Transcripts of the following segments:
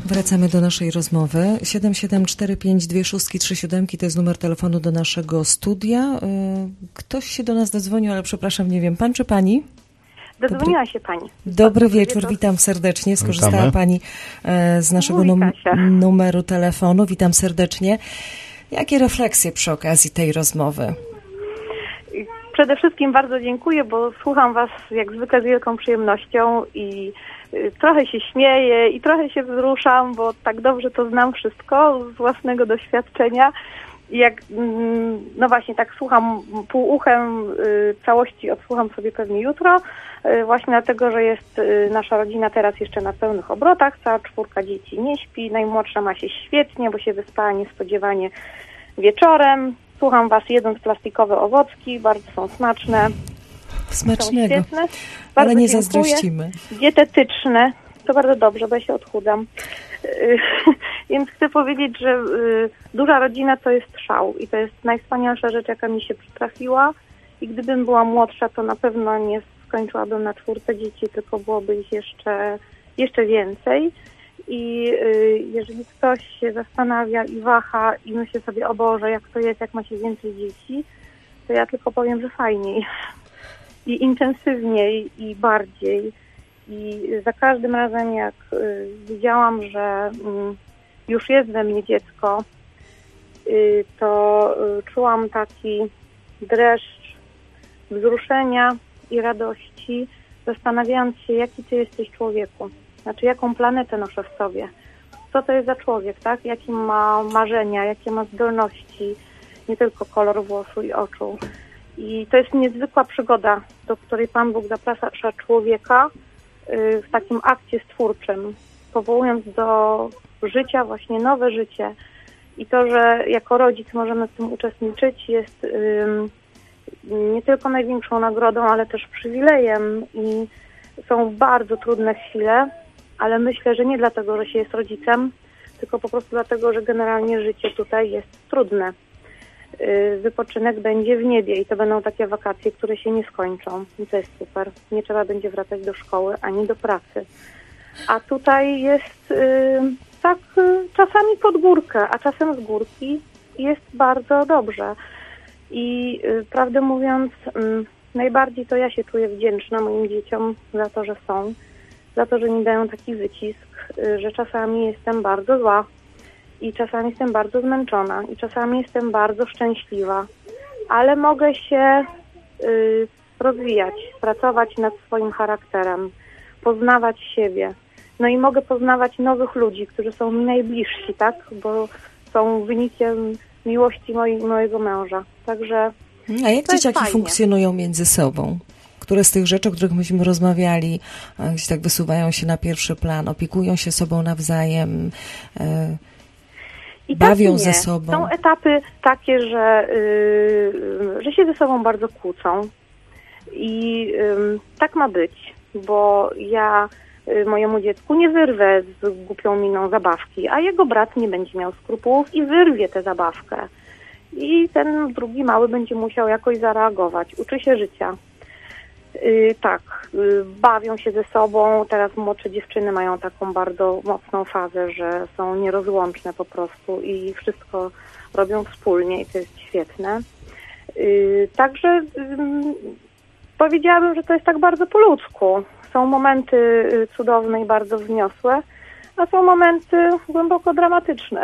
Wracamy do naszej rozmowy. 7745263 to jest numer telefonu do naszego studia. Ktoś się do nas dodzwonił, ale przepraszam, nie wiem, pan czy pani? Dodzwoniła się pani. Dobry wieczór, witam serdecznie. Skorzystała Witamy. pani z naszego numeru telefonu. Witam serdecznie. Jakie refleksje przy okazji tej rozmowy? Przede wszystkim bardzo dziękuję, bo słucham was jak zwykle z wielką przyjemnością i trochę się śmieję i trochę się wzruszam, bo tak dobrze to znam wszystko z własnego doświadczenia. I jak, no właśnie tak słucham półuchem, całości odsłucham sobie pewnie jutro, właśnie dlatego, że jest nasza rodzina teraz jeszcze na pełnych obrotach, cała 4 dzieci nie śpi, najmłodsza ma się świetnie, bo się wyspała niespodziewanie wieczorem. Słucham was jedząc plastikowe owocki, bardzo są smaczne. Smacznego, są świetne. ale nie zazdrościmy. Dietetyczne, to bardzo dobrze, bo ja się odchudzam. Więc chcę powiedzieć, że duża rodzina to jest szał i to jest najwspanialsza rzecz, jaka mi się przytrafiła. I gdybym była młodsza, to na pewno nie skończyłabym na 4 dzieci, tylko byłoby ich jeszcze więcej. I jeżeli ktoś się zastanawia i waha i myśli sobie, o Boże, jak to jest, jak ma się więcej dzieci, to ja tylko powiem, że fajniej i intensywniej i bardziej. I za każdym razem, jak widziałam, że już jest we mnie dziecko, to czułam taki dreszcz wzruszenia i radości, zastanawiając się, jaki ty jesteś człowieku. Znaczy, jaką planetę noszę w sobie. Co to jest za człowiek, tak? Jakie ma marzenia, jakie ma zdolności, nie tylko kolor włosu i oczu. I to jest niezwykła przygoda, do której Pan Bóg zaprasza człowieka w takim akcie stwórczym, powołując do życia właśnie nowe życie. I to, że jako rodzic możemy w tym uczestniczyć, jest nie tylko największą nagrodą, ale też przywilejem. I są bardzo trudne chwile, ale myślę, że nie dlatego, że się jest rodzicem, tylko po prostu dlatego, że generalnie życie tutaj jest trudne. Wypoczynek będzie w niebie i to będą takie wakacje, które się nie skończą. I to jest super. Nie trzeba będzie wracać do szkoły ani do pracy. A tutaj jest tak czasami pod górkę, a czasem z górki jest bardzo dobrze. I prawdę mówiąc, najbardziej to ja się czuję wdzięczna moim dzieciom za to, że są, za to, że mi dają taki wycisk, że czasami jestem bardzo zła i czasami jestem bardzo zmęczona i czasami jestem bardzo szczęśliwa, ale mogę się rozwijać, pracować nad swoim charakterem, poznawać siebie. No i mogę poznawać nowych ludzi, którzy są mi najbliżsi, tak? Bo są wynikiem miłości mojego męża. Także a jak dzieciaki funkcjonują między sobą? Które z tych rzeczy, o których myśmy rozmawiali, gdzieś tak wysuwają się na pierwszy plan, opiekują się sobą nawzajem, bawią ze sobą? Są etapy takie, że się ze sobą bardzo kłócą i tak ma być, bo ja mojemu dziecku nie wyrwę z głupią miną zabawki, a jego brat nie będzie miał skrupułów i wyrwie tę zabawkę. I ten drugi mały będzie musiał jakoś zareagować. Uczy się życia. Bawią się ze sobą. Teraz młodsze dziewczyny mają taką bardzo mocną fazę, że są nierozłączne po prostu i wszystko robią wspólnie i to jest świetne. Także powiedziałabym, że to jest tak bardzo po ludzku. Są momenty cudowne i bardzo wzniosłe, a są momenty głęboko dramatyczne.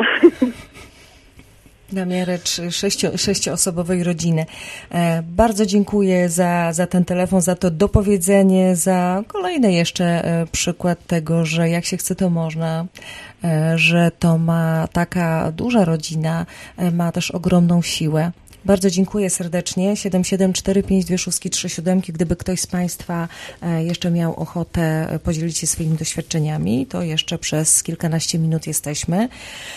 Na miarę 6-osobowej rodziny. Bardzo dziękuję za ten telefon, za to dopowiedzenie, za kolejny jeszcze przykład tego, że jak się chce, to można, że to ma taka duża rodzina, ma też ogromną siłę. Bardzo dziękuję serdecznie. 7745263. Gdyby ktoś z Państwa jeszcze miał ochotę podzielić się swoimi doświadczeniami, to jeszcze przez kilkanaście minut jesteśmy.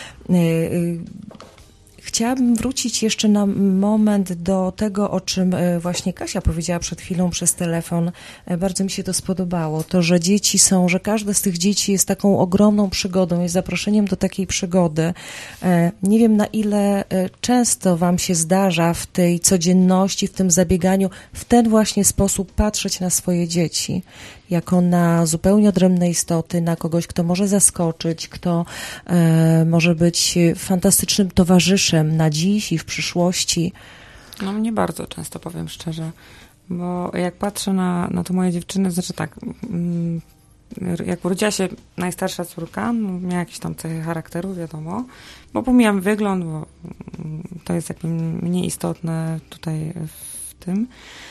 Chciałabym wrócić jeszcze na moment do tego, o czym właśnie Kasia powiedziała przed chwilą przez telefon. Bardzo mi się to spodobało. To, że dzieci są, że każde z tych dzieci jest taką ogromną przygodą, jest zaproszeniem do takiej przygody. Nie wiem, na ile często Wam się zdarza w tej codzienności, w tym zabieganiu, w ten właśnie sposób patrzeć na swoje dzieci. jako na zupełnie odrębne istoty, na kogoś, kto może zaskoczyć, kto może być fantastycznym towarzyszem na dziś i w przyszłości? No mnie bardzo często, powiem szczerze, bo jak patrzę na to moje dziewczyny, znaczy tak, jak urodziła się najstarsza córka, no miała jakieś tam cechy charakteru, wiadomo, bo pomijam wygląd, bo to jest jakby mniej istotne tutaj w tym.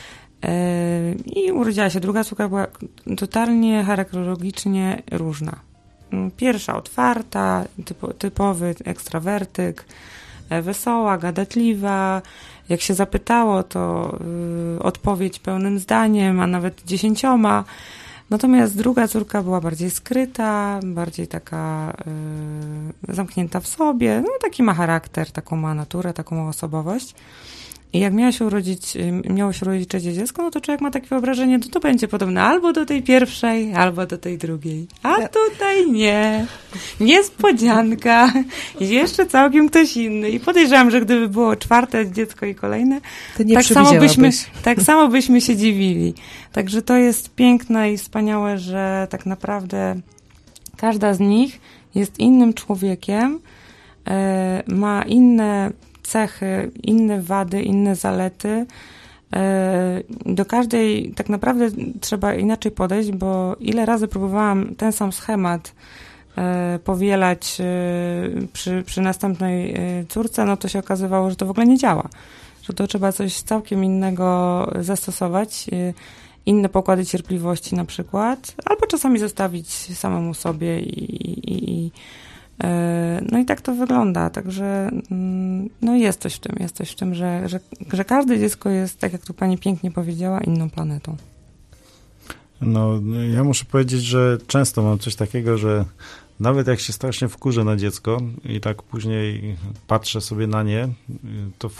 I urodziła się druga córka, była totalnie charakterologicznie różna. Pierwsza otwarta, typowy ekstrawertyk, wesoła, gadatliwa. Jak się zapytało, to odpowiedź pełnym zdaniem, a nawet 10. Natomiast druga córka była bardziej skryta, bardziej taka zamknięta w sobie. No taki ma charakter, taką ma naturę, taką ma osobowość. I jak miało się urodzić trzecie dziecko, no to człowiek ma takie wyobrażenie, to będzie podobne albo do tej pierwszej, albo do tej drugiej. A tutaj nie. Niespodzianka. Jeszcze całkiem ktoś inny. I podejrzewam, że gdyby było czwarte dziecko i kolejne, to nie tak samo byśmy się dziwili. Także to jest piękne i wspaniałe, że tak naprawdę każda z nich jest innym człowiekiem, ma inne cechy, inne wady, inne zalety. Do każdej tak naprawdę trzeba inaczej podejść, bo ile razy próbowałam ten sam schemat powielać przy następnej córce, no to się okazywało, że to w ogóle nie działa. Że to trzeba coś całkiem innego zastosować, inne pokłady cierpliwości na przykład, albo czasami zostawić samemu sobie no i tak to wygląda, także no jest coś w tym, że każde dziecko jest, tak jak tu pani pięknie powiedziała, inną planetą. No, ja muszę powiedzieć, że często mam coś takiego, że nawet jak się strasznie wkurzę na dziecko i tak później patrzę sobie na nie, to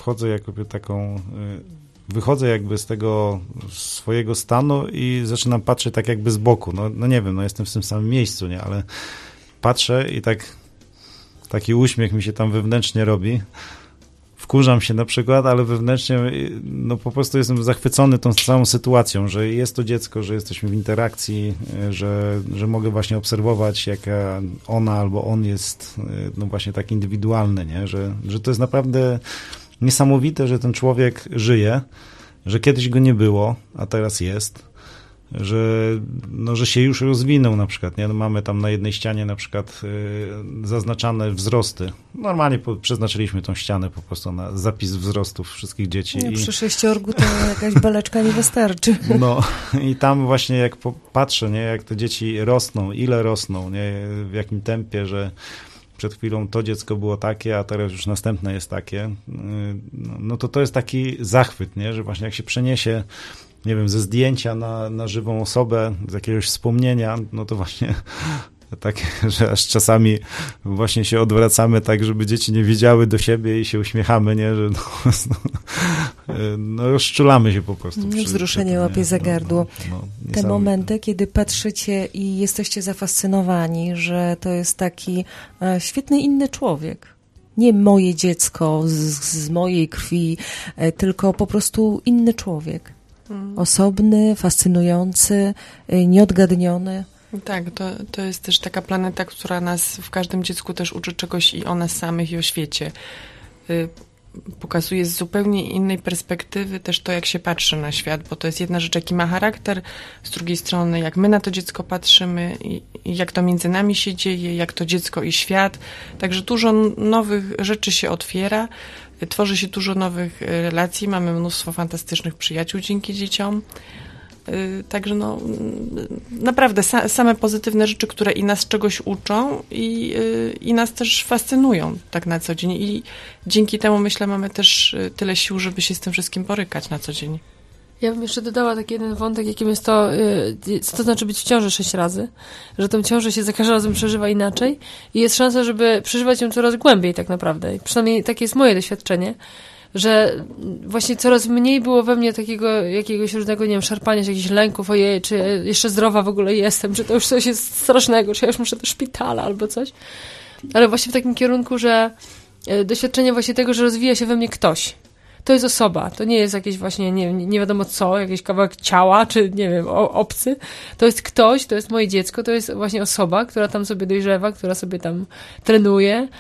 wychodzę jakby z tego swojego stanu i zaczynam patrzeć tak jakby z boku. No nie wiem, jestem w tym samym miejscu, nie, ale patrzę i taki uśmiech mi się tam wewnętrznie robi. Wkurzam się na przykład, ale wewnętrznie no po prostu jestem zachwycony tą całą sytuacją, że jest to dziecko, że jesteśmy w interakcji, że mogę właśnie obserwować, jaka ona albo on jest no właśnie tak indywidualny, nie? Że to jest naprawdę niesamowite, że ten człowiek żyje, że kiedyś go nie było, a teraz jest. Że się już rozwinął na przykład, nie? No mamy tam na jednej ścianie na przykład zaznaczane wzrosty. Normalnie przeznaczyliśmy tą ścianę po prostu na zapis wzrostów wszystkich dzieci. Nie, przy 6 to jakaś beleczka nie wystarczy. No i tam właśnie jak patrzę, nie? Jak te dzieci rosną, ile rosną, nie? W jakim tempie, że przed chwilą to dziecko było takie, a teraz już następne jest takie. No to jest taki zachwyt, nie? Że właśnie jak się przeniesie, nie wiem, ze zdjęcia na żywą osobę, z jakiegoś wspomnienia, no to właśnie tak, że aż czasami właśnie się odwracamy tak, żeby dzieci nie widziały do siebie i się uśmiechamy, nie, że no rozczulamy się po prostu. Wzruszenie łapie za gardło. Te momenty, kiedy patrzycie i jesteście zafascynowani, że to jest taki świetny inny człowiek. Nie moje dziecko z mojej krwi, tylko po prostu inny człowiek. Osobny, fascynujący, nieodgadniony. Tak, to jest też taka planeta, która nas w każdym dziecku też uczy czegoś i o nas samych, i o świecie. Pokazuje z zupełnie innej perspektywy też to, jak się patrzy na świat, bo to jest jedna rzecz, jaki ma charakter, z drugiej strony, jak my na to dziecko patrzymy i jak to między nami się dzieje, jak to dziecko i świat. Także dużo nowych rzeczy się otwiera, tworzy się dużo nowych relacji, mamy mnóstwo fantastycznych przyjaciół dzięki dzieciom. Także no, naprawdę same pozytywne rzeczy, które i nas czegoś uczą i nas też fascynują tak na co dzień. I dzięki temu, myślę, mamy też tyle sił, żeby się z tym wszystkim borykać na co dzień. Ja bym jeszcze dodała taki jeden wątek, jakim jest to, co to znaczy być w ciąży 6 razy, że tę ciążę się za każdym razem przeżywa inaczej i jest szansa, żeby przeżywać ją coraz głębiej tak naprawdę. I przynajmniej takie jest moje doświadczenie, że właśnie coraz mniej było we mnie takiego jakiegoś różnego, nie wiem, szarpania się, jakichś lęków, ojej, czy jeszcze zdrowa w ogóle jestem, czy to już coś jest strasznego, czy ja już muszę do szpitala albo coś. Ale właśnie w takim kierunku, że doświadczenie właśnie tego, że rozwija się we mnie ktoś. to jest osoba, to nie jest jakieś właśnie, nie wiadomo co, jakiś kawałek ciała, czy nie wiem, obcy. To jest ktoś, to jest moje dziecko, to jest właśnie osoba, która tam sobie dojrzewa, która sobie tam trenuje.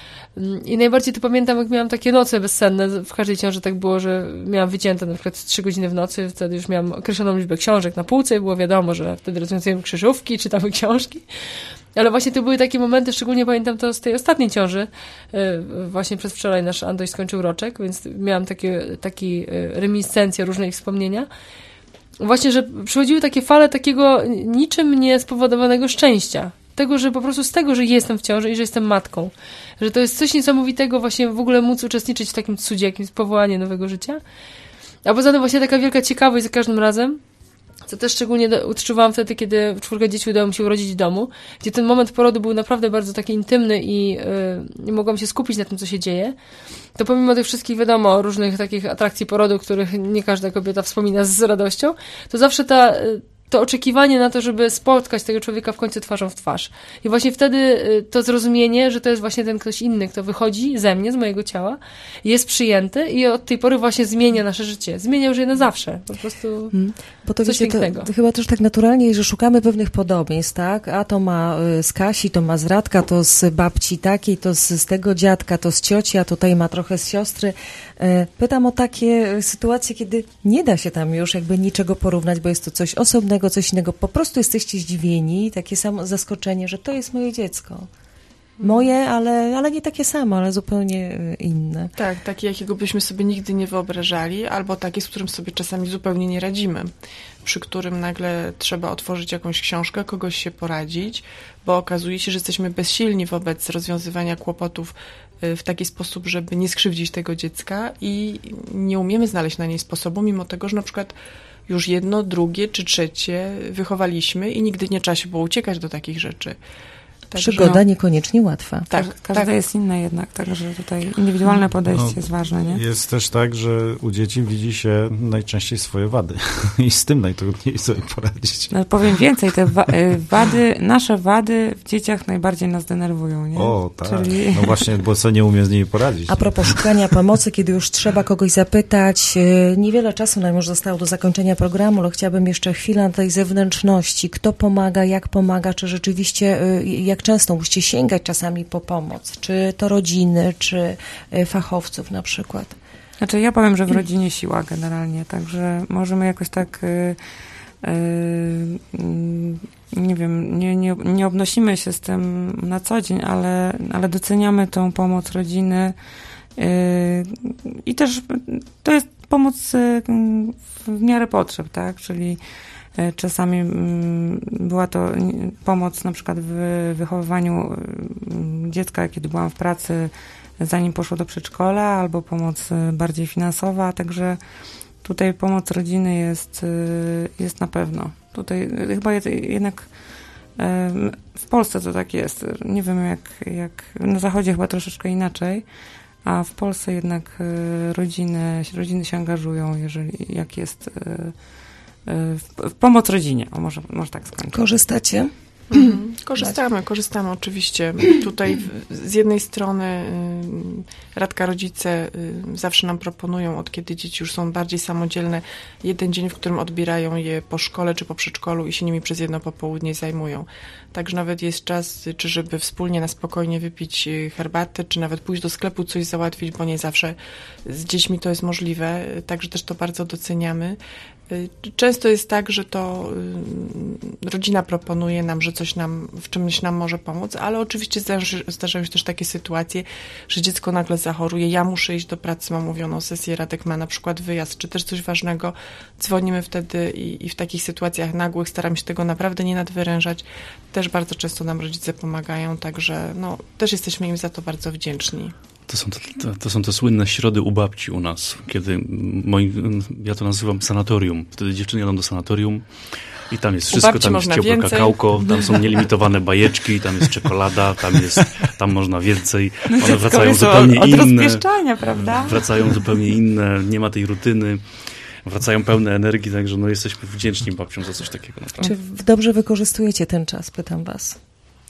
I najbardziej to pamiętam, jak miałam takie noce bezsenne, w każdej ciąży tak było, że miałam wycięte na przykład 3 godziny w nocy, wtedy już miałam określoną liczbę książek na półce i było wiadomo, że wtedy rozwiązujemy krzyżówki, czytamy książki. Ale właśnie to były takie momenty, szczególnie pamiętam to z tej ostatniej ciąży. Właśnie przedwczoraj nasz Antoś skończył roczek, więc miałam takie reminiscencje, różne ich wspomnienia. Właśnie, że przychodziły takie fale takiego niczym nie spowodowanego szczęścia. Tego, że po prostu z tego, że jestem w ciąży i że jestem matką. Że to jest coś niesamowitego właśnie w ogóle móc uczestniczyć w takim cudzie, jakimś powołaniu nowego życia. A poza tym właśnie taka wielka ciekawość za każdym razem, co też szczególnie odczuwałam wtedy, kiedy 4 dzieci udało mi się urodzić w domu, gdzie ten moment porodu był naprawdę bardzo taki intymny i nie mogłam się skupić na tym, co się dzieje. To pomimo tych wszystkich, wiadomo, różnych takich atrakcji porodu, których nie każda kobieta wspomina z radością, to zawsze to oczekiwanie na to, żeby spotkać tego człowieka w końcu twarzą w twarz. I właśnie wtedy to zrozumienie, że to jest właśnie ten ktoś inny, kto wychodzi ze mnie, z mojego ciała, jest przyjęty i od tej pory właśnie zmienia nasze życie. Zmienia już je na zawsze. Po prostu bo to coś pięknego. To chyba też tak naturalnie, że szukamy pewnych podobieństw, tak? A to ma z Kasi, to ma z Radka, to z babci takiej, to z tego dziadka, to z cioci, a tutaj ma trochę z siostry. Pytam o takie sytuacje, kiedy nie da się tam już jakby niczego porównać, bo jest to coś osobnego, coś innego. Po prostu jesteście zdziwieni, takie samo zaskoczenie, że to jest moje dziecko. Moje, ale nie takie samo, ale zupełnie inne. Tak, takie, jakiego byśmy sobie nigdy nie wyobrażali, albo takie, z którym sobie czasami zupełnie nie radzimy, przy którym nagle trzeba otworzyć jakąś książkę, kogoś się poradzić, bo okazuje się, że jesteśmy bezsilni wobec rozwiązywania kłopotów w taki sposób, żeby nie skrzywdzić tego dziecka i nie umiemy znaleźć na niej sposobu, mimo tego, że na przykład już 1, 2 czy 3 wychowaliśmy i nigdy nie trzeba się było uciekać do takich rzeczy. Także, przygoda niekoniecznie łatwa. Każda jest inna jednak, także tutaj indywidualne podejście jest ważne, nie? Jest też tak, że u dzieci widzi się najczęściej swoje wady i z tym najtrudniej sobie poradzić. No, powiem więcej, te nasze wady w dzieciach najbardziej nas denerwują, nie? O, tak. Czyli... No właśnie, bo co nie umie z nimi poradzić. A propos szukania pomocy, kiedy już trzeba kogoś zapytać, niewiele czasu nam już zostało do zakończenia programu, ale chciałabym jeszcze chwilę na tej zewnętrzności. Kto pomaga, jak pomaga, czy rzeczywiście, jak często musicie sięgać czasami po pomoc? Czy to rodziny, czy fachowców na przykład? Znaczy ja powiem, że w rodzinie siła generalnie, także możemy jakoś tak nie wiem, nie obnosimy się z tym na co dzień, ale doceniamy tą pomoc rodziny i też to jest pomoc w miarę potrzeb, tak? Czyli czasami była to pomoc na przykład w wychowywaniu dziecka, kiedy byłam w pracy, zanim poszło do przedszkola, albo pomoc bardziej finansowa, także tutaj pomoc rodziny jest na pewno. Tutaj chyba jednak w Polsce to tak jest. Nie wiem jak na Zachodzie chyba troszeczkę inaczej, a w Polsce jednak rodziny się angażują, jak jest w pomoc rodzinie. O, może tak skończyć. Korzystacie? Korzystamy oczywiście. Tutaj z jednej strony Radka rodzice zawsze nam proponują, od kiedy dzieci już są bardziej samodzielne, jeden dzień, w którym odbierają je po szkole czy po przedszkolu i się nimi przez jedno popołudnie zajmują. Także nawet jest czas, czy żeby wspólnie na spokojnie wypić herbatę, czy nawet pójść do sklepu coś załatwić, bo nie zawsze z dziećmi to jest możliwe. Także też to bardzo doceniamy. Często jest tak, że to rodzina proponuje nam, że w czymś nam może pomóc, ale oczywiście zdarzają się też takie sytuacje, że dziecko nagle zachoruje, ja muszę iść do pracy, mam umówioną sesję, Radek ma na przykład wyjazd, czy też coś ważnego, dzwonimy wtedy i w takich sytuacjach nagłych staramy się tego naprawdę nie nadwyrężać. Też bardzo często nam rodzice pomagają, także też jesteśmy im za to bardzo wdzięczni. To są te słynne środy u babci u nas, kiedy ja to nazywam sanatorium. Wtedy dziewczyny jadą do sanatorium i tam jest wszystko, tam jest ciepłe kakałko, tam są nielimitowane bajeczki, tam jest czekolada, tam można więcej. One wracają zupełnie inne. Od rozpieszczania, prawda? Wracają zupełnie inne, nie ma tej rutyny. Wracają pełne energii, także jesteśmy wdzięczni babciom za coś takiego. Naprawdę. Czy dobrze wykorzystujecie ten czas, pytam was?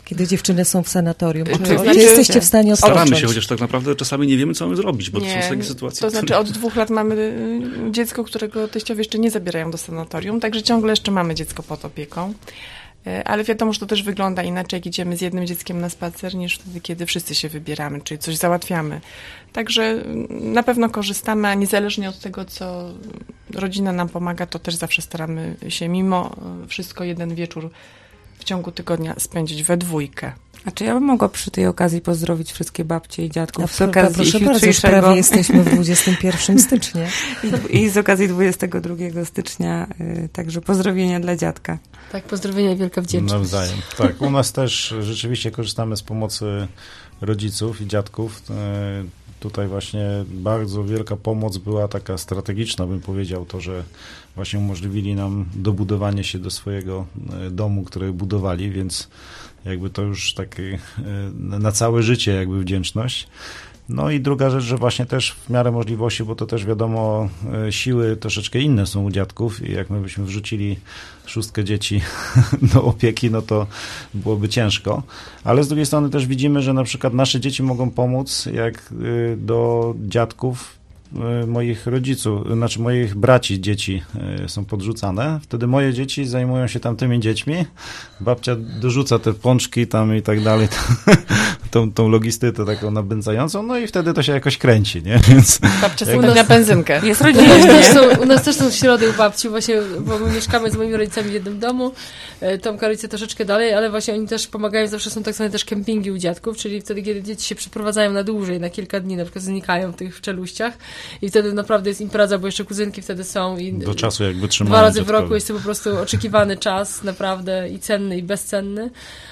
kiedy dziewczyny są w sanatorium? Czy jesteście w stanie odpocząć? Staramy się, chociaż tak naprawdę czasami nie wiemy, co mamy zrobić, bo to są takie sytuacje. To znaczy od 2 lat mamy dziecko, którego teściowie jeszcze nie zabierają do sanatorium, także ciągle jeszcze mamy dziecko pod opieką. Ale wiadomo, że to też wygląda inaczej, jak idziemy z jednym dzieckiem na spacer, niż wtedy, kiedy wszyscy się wybieramy, czyli coś załatwiamy. Także na pewno korzystamy, a niezależnie od tego, co rodzina nam pomaga, to też zawsze staramy się mimo wszystko jeden wieczór w ciągu tygodnia spędzić we dwójkę. A czy ja bym mogła przy tej okazji pozdrowić wszystkie babcie i dziadków z okazji proszę bardzo, już prawie jesteśmy w 21 stycznia. I z okazji 22 stycznia, także pozdrowienia dla dziadka. Tak, pozdrowienia i wielka wdzięczność. Nawzajem. Tak, u nas też rzeczywiście korzystamy z pomocy rodziców i dziadków. Tutaj właśnie bardzo wielka pomoc była taka strategiczna, bym powiedział, to, że właśnie umożliwili nam dobudowanie się do swojego domu, który budowali, więc jakby to już taki na całe życie jakby wdzięczność. No i druga rzecz, że właśnie też w miarę możliwości, bo to też wiadomo, siły troszeczkę inne są u dziadków i jak my byśmy wrzucili 6 dzieci do opieki, no to byłoby ciężko. Ale z drugiej strony też widzimy, że na przykład nasze dzieci mogą pomóc, jak do dziadków moich rodziców, znaczy moich braci dzieci są podrzucane. Wtedy moje dzieci zajmują się tamtymi dziećmi. Babcia dorzuca te pączki tam i tak dalej, tą logistykę taką nabędzającą, no i wtedy to się jakoś kręci, nie? Więc babcia sobie na benzynkę. Jest rodzina. U nas też są środy u babci, właśnie, bo my mieszkamy z moimi rodzicami w jednym domu. Tomka rodzice troszeczkę dalej, ale właśnie oni też pomagają, zawsze są tak zwane też kempingi u dziadków, czyli wtedy, kiedy dzieci się przeprowadzają na dłużej, na kilka dni, na przykład znikają w tych czeluściach i wtedy naprawdę jest impreza, bo jeszcze kuzynki wtedy są i do czasu jakby trzymają 2 razy w roku jest to po prostu oczekiwany czas, naprawdę i cenny, i bezcenny.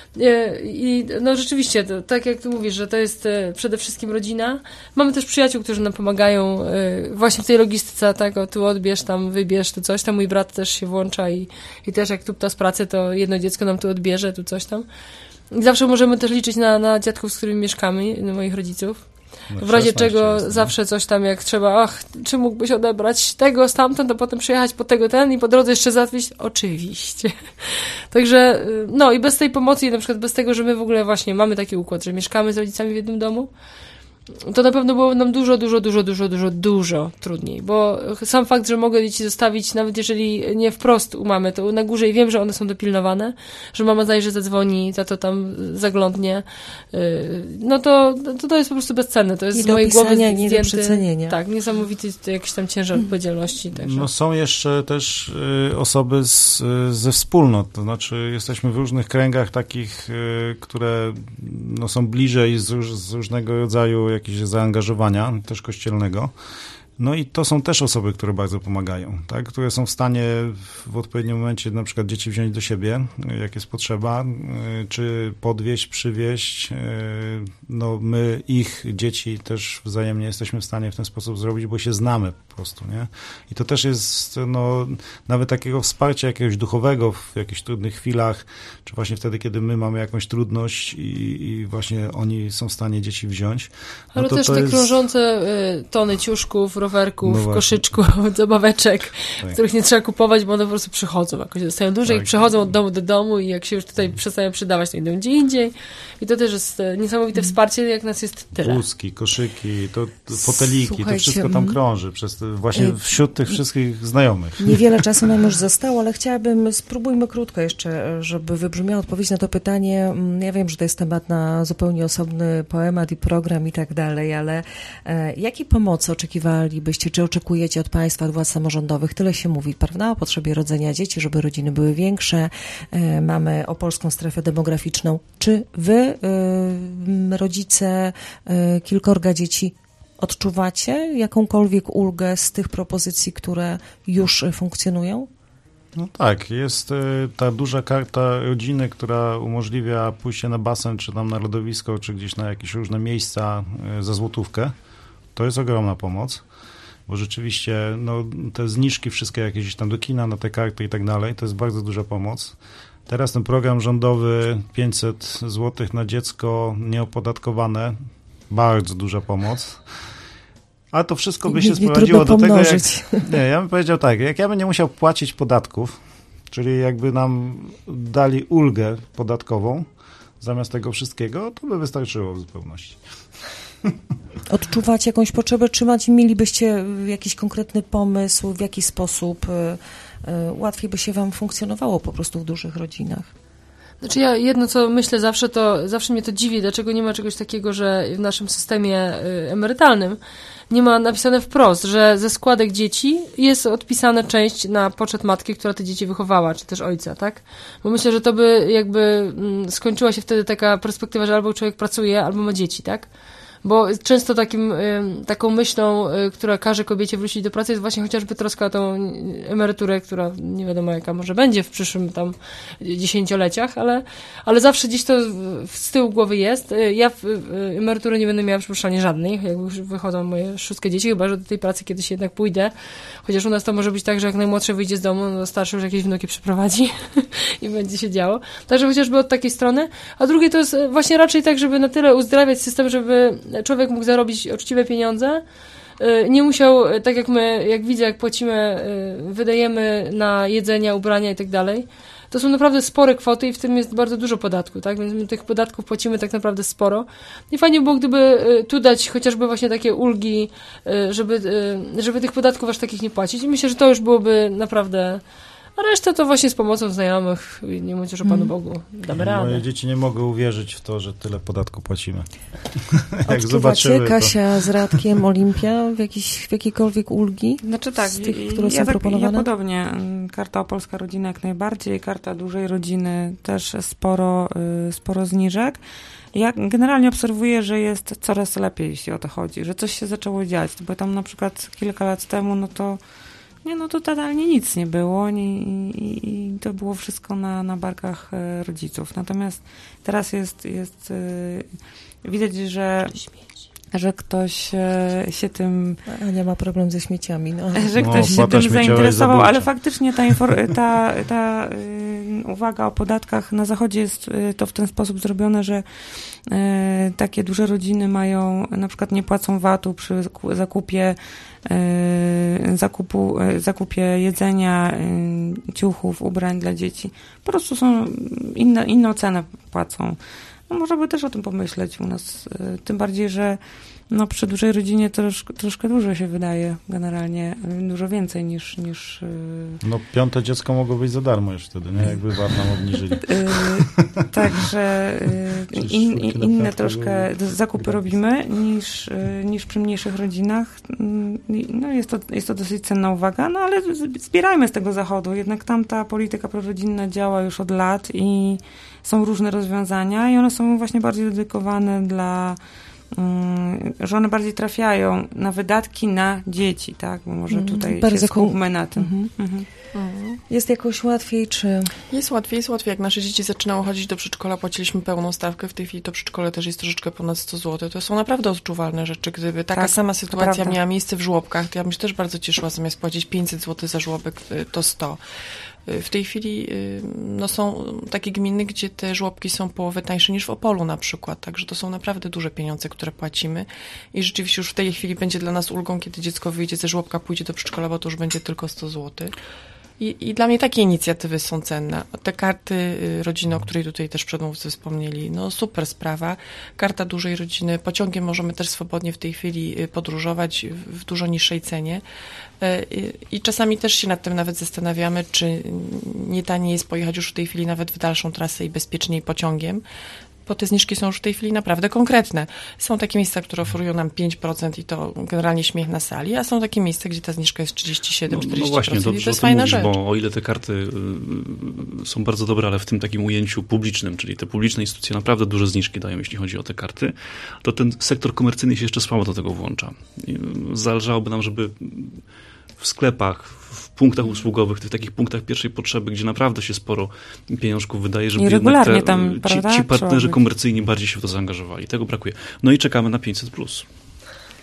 I no rzeczywiście, to, tak jak ty mówisz, że to jest przede wszystkim rodzina. Mamy też przyjaciół, którzy nam pomagają właśnie w tej logistyce, tak, o, tu odbierz, tam wybierz, tu coś tam. Mój brat też się włącza i też jak tupta z pracy, to jedno dziecko nam tu odbierze, tu coś tam. I zawsze możemy też liczyć na dziadków, z którymi mieszkamy, na moich rodziców. W razie czego jest, zawsze coś tam jak trzeba, czy mógłbyś odebrać tego stamtąd, to potem przyjechać po tego i po drodze jeszcze załatwić? Oczywiście. Także, no i bez tej pomocy i na przykład bez tego, że my w ogóle właśnie mamy taki układ, że mieszkamy z rodzicami w jednym domu, to na pewno było nam dużo trudniej, bo sam fakt, że mogę dzieci zostawić, nawet jeżeli nie wprost u mamy, to na górze i wiem, że one są dopilnowane, że mama zajrzy, zadzwoni, tato tam zaglądnie, no to jest po prostu bezcenne. To jest z mojej głowy nie do przecenienia. Tak, niesamowity jakiś tam ciężar odpowiedzialności. Także. No są jeszcze też osoby ze wspólnot, to znaczy jesteśmy w różnych kręgach takich, które no, są bliżej z różnego rodzaju jakiegoś zaangażowania, też kościelnego. No i to są też osoby, które bardzo pomagają, tak? Które są w stanie w odpowiednim momencie na przykład dzieci wziąć do siebie, jak jest potrzeba, czy podwieźć, przywieźć. No my ich dzieci też wzajemnie jesteśmy w stanie w ten sposób zrobić, bo się znamy po prostu, nie? I to też jest no, nawet takiego wsparcia jakiegoś duchowego w jakichś trudnych chwilach, czy właśnie wtedy, kiedy my mamy jakąś trudność i właśnie oni są w stanie dzieci wziąć. No ale też te jest... krążące tony ciuszków, rowerków, koszyczków, zabaweczek, których nie trzeba kupować, bo one po prostu przychodzą. Jakoś zostają duże i przychodzą od domu do domu i jak się już tutaj przestają przydawać, to idą gdzie indziej. I to też jest niesamowite wsparcie, jak nas jest tyle. Wózki, koszyki, to foteliki, słuchajcie, to wszystko tam krąży, właśnie wśród tych wszystkich znajomych. Niewiele czasu nam już zostało, ale chciałabym, spróbujmy krótko jeszcze, żeby wybrzmiała odpowiedź na to pytanie. Ja wiem, że to jest temat na zupełnie osobny poemat i program i tak dalej, ale jakiej pomocy oczekiwalibyście, czy oczekujecie od państwa, od władz samorządowych? Tyle się mówi, prawda, o potrzebie rodzenia dzieci, żeby rodziny były większe. Mamy opolską strefę demograficzną. Czy wy, rodzice kilkorga dzieci, odczuwacie jakąkolwiek ulgę z tych propozycji, które już funkcjonują? No tak, jest ta duża karta rodziny, która umożliwia pójście na basen, czy tam na lodowisko, czy gdzieś na jakieś różne miejsca za złotówkę. To jest ogromna pomoc, bo rzeczywiście no, te zniżki wszystkie jakieś tam do kina, na te karty i tak dalej, to jest bardzo duża pomoc. Teraz ten program rządowy 500 zł na dziecko nieopodatkowane, bardzo duża pomoc. A to wszystko by się sprowadziło do tego, jak... Nie, ja bym powiedział tak, jak ja bym nie musiał płacić podatków, czyli jakby nam dali ulgę podatkową, zamiast tego wszystkiego, to by wystarczyło w zupełności. Odczuwacie jakąś potrzebę, czy mielibyście jakiś konkretny pomysł, w jaki sposób łatwiej by się wam funkcjonowało po prostu w dużych rodzinach? Znaczy ja jedno, co myślę zawsze mnie to dziwi, dlaczego nie ma czegoś takiego, że w naszym systemie emerytalnym nie ma napisane wprost, że ze składek dzieci jest odpisana część na poczet matki, która te dzieci wychowała, czy też ojca, tak? Bo myślę, że to by jakby skończyła się wtedy taka perspektywa, że albo człowiek pracuje, albo ma dzieci, tak? Bo często taką myślą, która każe kobiecie wrócić do pracy, jest właśnie chociażby troska o tą emeryturę, która nie wiadomo jaka może będzie w przyszłym tam 10-leciach, ale zawsze gdzieś to z tyłu głowy jest. Ja emerytury nie będę miała przypuszczalnie żadnej, jak już wychodzą moje szóstkie dzieci, chyba że do tej pracy kiedyś jednak pójdę. Chociaż u nas to może być tak, że jak najmłodszy wyjdzie z domu, no starszy już jakieś wnuki przyprowadzi i będzie się działo. Także chociażby od takiej strony. A drugie to jest właśnie raczej tak, żeby na tyle uzdrawiać system, żeby człowiek mógł zarobić uczciwe pieniądze, nie musiał, tak jak my, jak widzę, jak płacimy, wydajemy na jedzenie, ubrania i tak dalej, to są naprawdę spore kwoty i w tym jest bardzo dużo podatku, tak? Więc my tych podatków płacimy tak naprawdę sporo. I fajnie było, gdyby tu dać chociażby właśnie takie ulgi, żeby tych podatków aż takich nie płacić. I myślę, że to już byłoby naprawdę... A resztę to właśnie z pomocą znajomych, nie mówiąc już o Panu Bogu, damy radę. Moje dzieci nie mogą uwierzyć w to, że tyle podatku płacimy. Jak odczuwacie, Kasia z Radkiem, Olimpia, w jakiejkolwiek ulgi? Znaczy tak, z tych, które są proponowane? Ja podobnie. Karta Polska Rodzina jak najbardziej, karta dużej rodziny też sporo zniżek. Ja generalnie obserwuję, że jest coraz lepiej, jeśli o to chodzi, że coś się zaczęło dziać, bo tam na przykład kilka lat temu, no to totalnie nic nie było i to było wszystko na barkach rodziców. Natomiast teraz jest widać, że ktoś się tym... Ania ma problem ze śmieciami. Że ktoś się tym zainteresował, ale faktycznie ta uwaga o podatkach na Zachodzie jest to w ten sposób zrobione, że takie duże rodziny mają, na przykład nie płacą VAT-u przy zakupie jedzenia, ciuchów, ubrań dla dzieci. Po prostu są inną cenę płacą. No może by też o tym pomyśleć u nas. Tym bardziej, że przy dużej rodzinie troszkę dużo się wydaje generalnie. Dużo więcej niż... No 5. dziecko mogło być za darmo już wtedy, nie? Jakby VAT nam obniżyli. Także inne troszkę zakupy robimy niż przy mniejszych rodzinach. No jest to dosyć cenna uwaga, no ale zbierajmy z tego Zachodu. Jednak tam ta polityka prorodzinna działa już od lat i są różne rozwiązania i one są właśnie bardziej dedykowane że one bardziej trafiają na wydatki na dzieci, tak? Bo może tutaj się skupmy na tym. Jest jakoś łatwiej, czy... Jest łatwiej. Jak nasze dzieci zaczynały chodzić do przedszkola, płaciliśmy pełną stawkę. W tej chwili to przedszkole też jest troszeczkę ponad 100 zł. To są naprawdę odczuwalne rzeczy. Gdyby taka sama sytuacja miała miejsce w żłobkach, to ja bym się też bardzo cieszyła, zamiast płacić 500 zł za żłobek, to 100. W tej chwili są takie gminy, gdzie te żłobki są połowę tańsze niż w Opolu na przykład, także to są naprawdę duże pieniądze, które płacimy i rzeczywiście już w tej chwili będzie dla nas ulgą, kiedy dziecko wyjdzie ze żłobka, pójdzie do przedszkola, bo to już będzie tylko 100 zł. I dla mnie takie inicjatywy są cenne. Te karty rodziny, o której tutaj też przedmówcy wspomnieli, super sprawa. Karta dużej rodziny. Pociągiem możemy też swobodnie w tej chwili podróżować w dużo niższej cenie. I czasami też się nad tym nawet zastanawiamy, czy nie taniej jest pojechać już w tej chwili nawet w dalszą trasę i bezpieczniej pociągiem, bo te zniżki są już w tej chwili naprawdę konkretne. Są takie miejsca, które oferują nam 5% i to generalnie śmiech na sali, a są takie miejsca, gdzie ta zniżka jest 37-40%. No właśnie, dobrze, to jest fajna rzecz. Bo o ile te karty są bardzo dobre, ale w tym takim ujęciu publicznym, czyli te publiczne instytucje naprawdę duże zniżki dają, jeśli chodzi o te karty, to ten sektor komercyjny się jeszcze słabo do tego włącza. I zależałoby nam, żeby w sklepach, w punktach usługowych, w takich punktach pierwszej potrzeby, gdzie naprawdę się sporo pieniążków wydaje, żeby regularnie ci partnerzy komercyjni bardziej się w to zaangażowali. Tego brakuje. No i czekamy na 500+.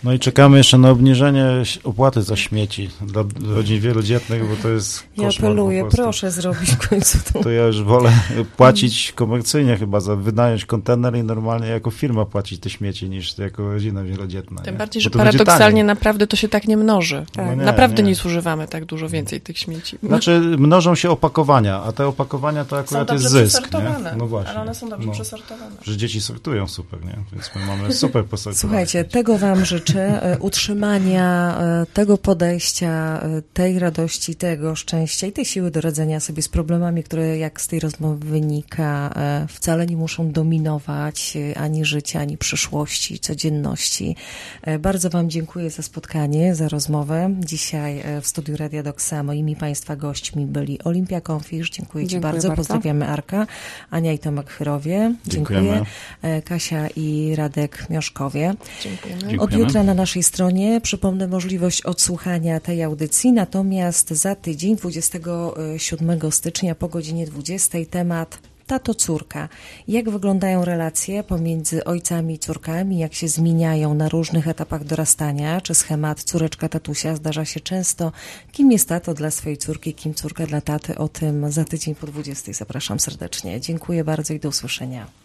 No i czekamy jeszcze na obniżenie opłaty za śmieci dla rodzin wielodzietnych, bo to jest koszmar. Ja apeluję, proszę zrobić w końcu to. To ja już wolę płacić komercyjnie chyba, wynająć kontener i normalnie jako firma płacić te śmieci, niż jako rodzina wielodzietna. Tym bardziej, że paradoksalnie naprawdę to się tak nie mnoży. Tak. No naprawdę nie zużywamy tak dużo więcej tych śmieci. Znaczy mnożą się opakowania, a te opakowania to akurat jest zysk. Nie? No właśnie. Ale one są dobrze przesortowane. Że dzieci sortują super, nie? Więc my mamy super posortowane. Słuchajcie, tego wam życzę, utrzymania tego podejścia, tej radości, tego szczęścia i tej siły do radzenia sobie z problemami, które jak z tej rozmowy wynika, wcale nie muszą dominować ani życia, ani przyszłości, codzienności. Bardzo wam dziękuję za spotkanie, za rozmowę. Dzisiaj w studiu Radia Doksa moimi państwa gośćmi byli Olimpia Konfisz. Dziękuję ci bardzo. Pozdrawiamy Arka, Ania i Tomek Chyrowie. Dziękuję. Kasia i Radek Miążkowie. Dziękujemy. Od jutra na naszej stronie, przypomnę, możliwość odsłuchania tej audycji, natomiast za tydzień, 27 stycznia po godzinie 20, temat tato-córka. Jak wyglądają relacje pomiędzy ojcami i córkami, jak się zmieniają na różnych etapach dorastania, czy schemat córeczka-tatusia zdarza się często. Kim jest tato dla swojej córki, kim córka dla taty, o tym za tydzień po 20. Zapraszam serdecznie. Dziękuję bardzo i do usłyszenia.